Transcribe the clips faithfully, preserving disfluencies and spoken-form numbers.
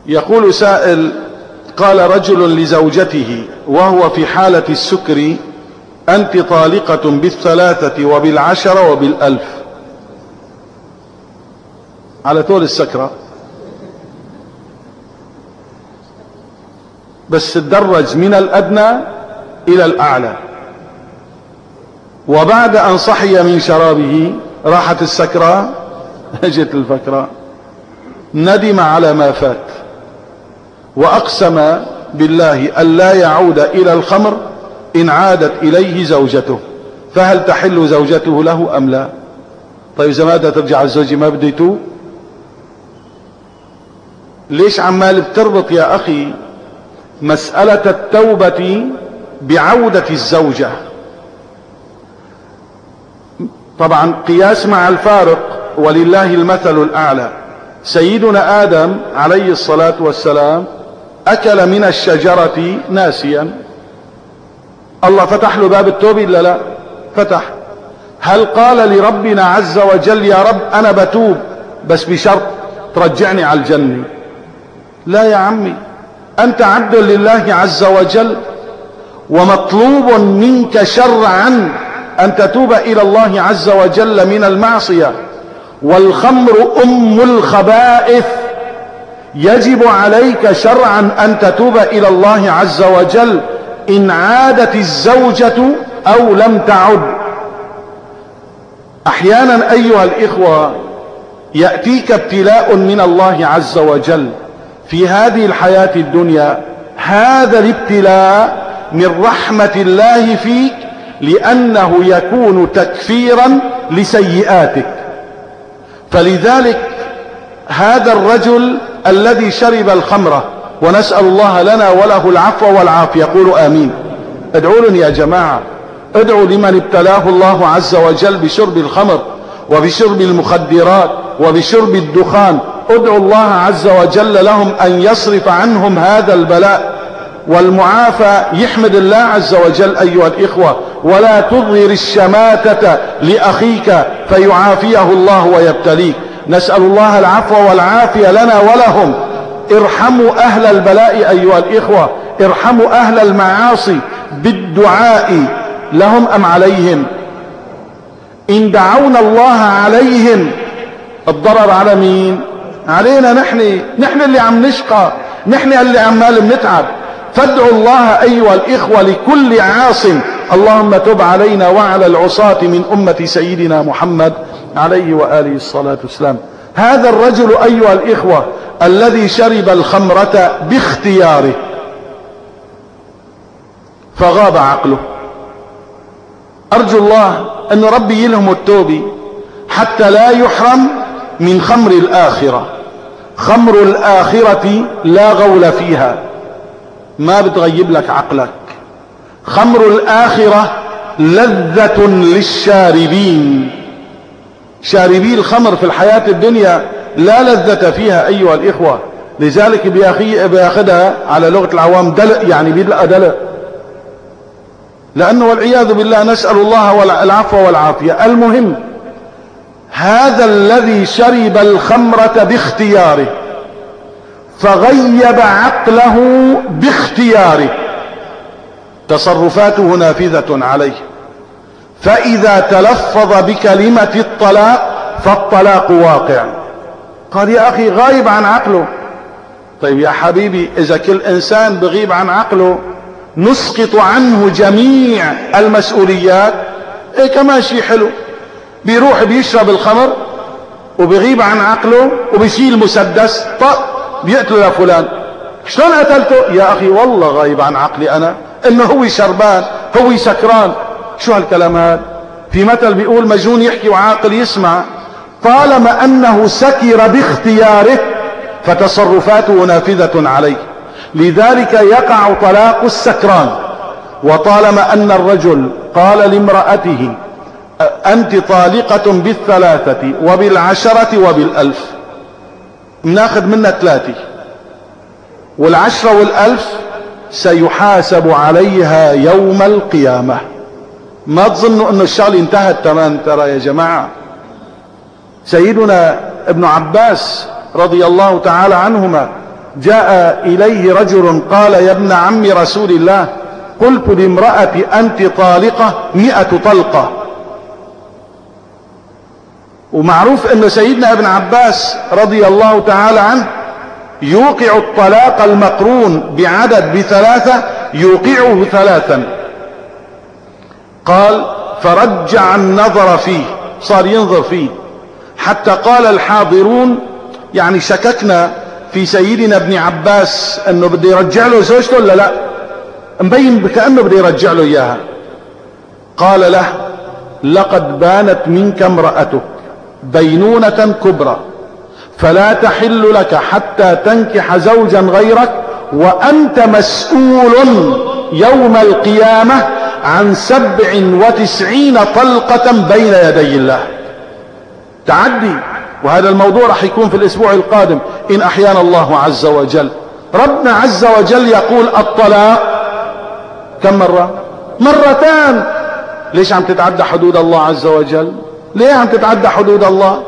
يقول سائل: قال رجل لزوجته وهو في حالة السكر: أنت طالقة بالثلاثة وبالعشرة وبالألف، على طول السكرة، بس تدرج من الأدنى إلى الأعلى، وبعد أن صحي من شرابه راحت السكرة، اجت الفكرة، ندم على ما فات وأقسم بالله أن لا يعود إلى الخمر إن عادت إليه زوجته، فهل تحل زوجته له أم لا؟ طيب إذا ما بدها ترجع الزوجة ما بده يتوب؟ ليش عمال بتربط يا أخي مسألة التوبة بعودة الزوجة؟ طبعا قياس مع الفارق، ولله المثل الأعلى. سيدنا آدم عليه الصلاة والسلام أكل من الشجرة ناسيا، الله فتح له باب التوبة إلا لا؟ فتح. هل قال لربنا عز وجل: يا رب أنا بتوب بس بشرط ترجعني على الجنة؟ لا يا عمي، أنت عبد لله عز وجل، ومطلوب منك شرعا أن تتوب إلى الله عز وجل من المعصية. والخمر أم الخبائث، يجب عليك شرعا أن تتوب إلى الله عز وجل إن عادت الزوجة أو لم تعد. أحيانا أيها الإخوة يأتيك ابتلاء من الله عز وجل في هذه الحياة الدنيا، هذا الابتلاء من رحمة الله فيك، لأنه يكون تكفيرا لسيئاتك. فلذلك هذا الرجل الذي شرب الخمر، ونسأل الله لنا وله العفو والعافية، قولوا آمين. ادعوا لنا يا جماعة، ادعوا لمن ابتلاه الله عز وجل بشرب الخمر وبشرب المخدرات وبشرب الدخان، ادعوا الله عز وجل لهم أن يصرف عنهم هذا البلاء. والمعافى يحمد الله عز وجل أيها الإخوة، ولا تظهر الشماتة لأخيك فيعافيه الله ويبتليك. نسأل الله العفو والعافية لنا ولهم. ارحموا أهل البلاء أيها الإخوة، ارحموا أهل المعاصي بالدعاء لهم أم عليهم. إن دعونا الله عليهم الضرر على مين؟ علينا نحن، نحن اللي عم نشقى، نحن اللي عمال بنتعب. فادعوا الله أيها الإخوة لكل عاص، اللهم تب علينا وعلى العصاة من أمة سيدنا محمد عليه وآله الصلاة والسلام. هذا الرجل أيها الإخوة الذي شرب الخمرة باختياره فغاب عقله، أرجو الله أن ربي يلهم التوبة حتى لا يحرم من خمر الآخرة. خمر الآخرة لا غول فيها، ما بتغيب لك عقلك. خمر الآخرة لذة للشاربين، شاربي الخمر في الحياة الدنيا لا لذة فيها أيها الإخوة. لذلك بياخدها على لغة العوام دلق، يعني بيدلق دلق، لأنه والعياذ بالله نسأل الله العفو والعافية. المهم هذا الذي شرب الخمرة باختياره فغيب عقله باختياره، تصرفاته نافذة عليه، فإذا تلفظ بكلمة الطلاق فالطلاق واقع. قال يا أخي غايب عن عقله. طيب يا حبيبي، إذا كل إنسان بغيب عن عقله نسقط عنه جميع المسؤوليات، إيه كمان شيء حلو، بيروح بيشرب الخمر وبيغيب عن عقله وبيشيل مسدس طق بيقتله لفلان. شلون قتلته؟ يا أخي والله غايب عن عقلي أنا، إنه هو شربان، هو سكران. شو هالكلام هذا؟ في مثل بيقول مجنون يحكي وعاقل يسمع. طالما أنه سكر باختياره فتصرفاته نافذة عليه، لذلك يقع طلاق السكران. وطالما أن الرجل قال لامرأته أنت طالقة بالثلاثة وبالعشرة وبالألف، ناخذ منها ثلاثة، والعشرة والألف سيحاسب عليها يوم القيامة. ما تظنوا أنه الشغل انتهت تمام، ترى يا جماعة. سيدنا ابن عباس رضي الله تعالى عنهما جاء إليه رجل قال يا ابن عم رسول الله قلت لامرأتي أنت طالقة مئة طلقة. ومعروف أن سيدنا ابن عباس رضي الله تعالى عنه يوقع الطلاق المقرون بعدد بثلاثة يوقعه ثلاثا. قال فرجع النظر فيه، صار ينظر فيه حتى قال الحاضرون يعني شككنا في سيدنا ابن عباس انه بده يرجع له زوجته ولا لا، مبين كأنه بده يرجع له اياها. قال له لقد بانت منك امرأتك بينونة كبرى فلا تحل لك حتى تنكح زوجا غيرك وأنت مسؤول يوم القيامة عن سبع وتسعين طلقة بين يدي الله. تعدي، وهذا الموضوع رح يكون في الأسبوع القادم إن أحيانا الله عز وجل. ربنا عز وجل يقول الطلاق كم مرة؟ مرتان. ليش عم تتعدى حدود الله عز وجل؟ ليه عم تتعدى حدود الله؟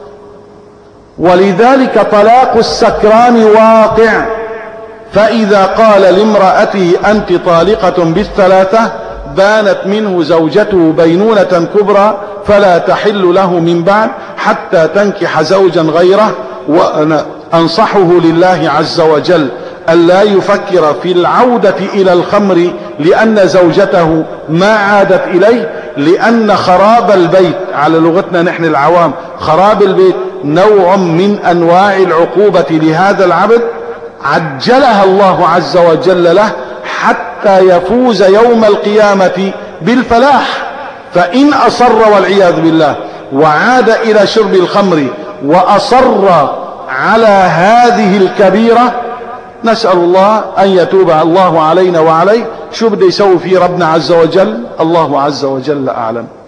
ولذلك طلاق السكران واقع. فإذا قال لامرأته أنت طالقة بالثلاثة بانت منه زوجته بينونة كبرى فلا تحل له من بعد حتى تنكح زوجا غيره. وأنا أنصحه لله عز وجل ألا يفكر في العودة إلى الخمر لأن زوجته ما عادت إليه، لأن خراب البيت على لغتنا نحن العوام خراب البيت نوع من أنواع العقوبة لهذا العبد عجلها الله عز وجل له حتى يفوز يوم القيامة بالفلاح. فإن أصر والعياذ بالله وعاد إلى شرب الخمر وأصر على هذه الكبيرة نسأل الله أن يتوب الله علينا وعليه. شو بده يسوي فيه ربنا عز وجل؟ الله عز وجل أعلم.